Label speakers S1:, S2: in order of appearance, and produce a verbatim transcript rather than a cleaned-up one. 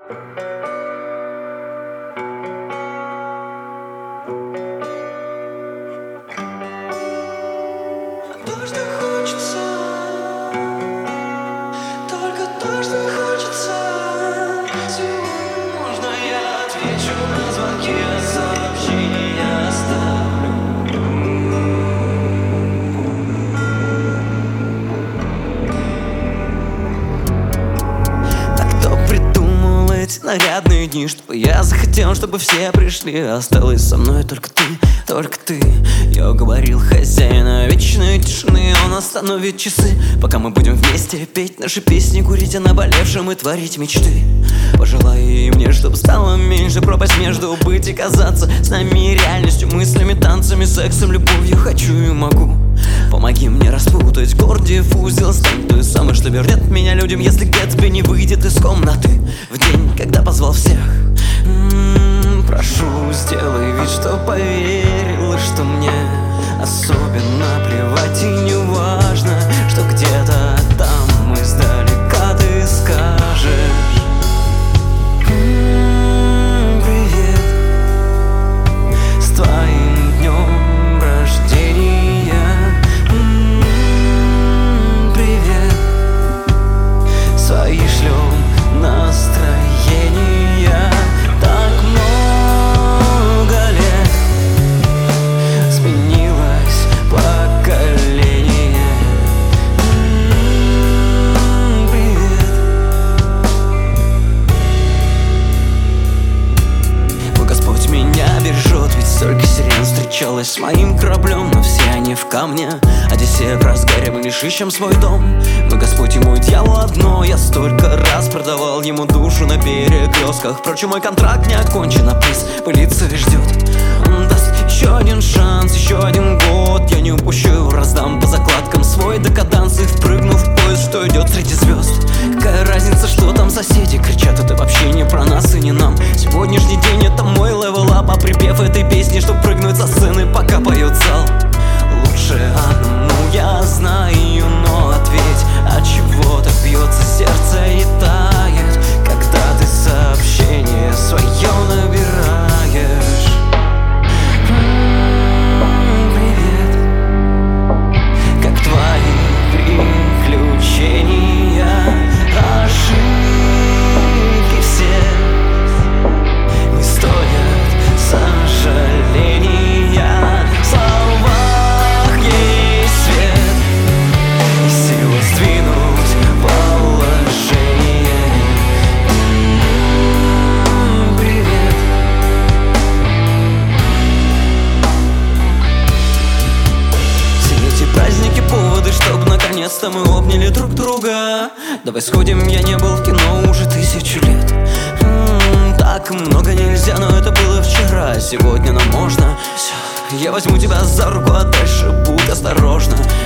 S1: То, что хочется, только то, что хочется. Сегодня можно я отвечу на звонки, а сообщения оставлю. А кто придумал эти нарядные дни, чтобы я захотел, чтобы все пришли? Осталась со мной только ты, только ты. Я уговорил хозяина вечной тишины, он остановит часы, пока мы будем вместе петь наши песни, курить о наболевшем и творить мечты. Пожелай и мне, чтобы стало меньше пропасть между быть и казаться с нами реальностью, мыслями, танцами, сексом, любовью. Хочу и могу. Помоги мне распутать Гордиев узел, стань той самой, что вернет меня людям, если Гэтсби не выйдет из комнаты в день, когда позвал всех. М-м, прошу, сделай вид, что поверила, что мне особенно плевать и не важно, что где-то там издалека ты скажешь: м-м, привет, с твоим днем рождения. М-м, привет, свои шлем настроения. Так много лет сменилось поколение. М-м, привет. Мой Господь меня бережет, ведь столько сирен встречалось с моим кораблем, но все они в камне. Одиссея в разгаре, мы лишь ищем свой дом. Но Господь и мой дьявол одно. Я столько раз продавал ему душу на перекрестках. Впрочем, мой контракт не окончен, а приз пылится и ждет. Он даст еще один шанс, еще один год. Я не упущу, раздам по закладкам свой декаданс и впрыгну в поезд, что идет среди звезд. Какая разница, что там соседи кричат, это вообще не про нас и не нам. Сегодняшний день это мой левел-ап, а припев этой песни, чтоб прыгнуть со сцены, пока поет зал. Лучше одному я знаю, но ответь, от чего-то бьется сердце и тает, когда ты сообщение свое набираешь. М-м, привет, как твои приключения, ошибки все не стоят сожаления. В словах есть свет и сила сдвинуть положение. М-м, привет. Все эти праздники поводы, чтоб наконец-то мы обняли друг друга. Давай сходим, я не был в кино уже тысячу лет. М-м, так много нельзя, но это было вчера, сегодня нам можно. Все, я возьму тебя за руку, а дальше будь осторожна.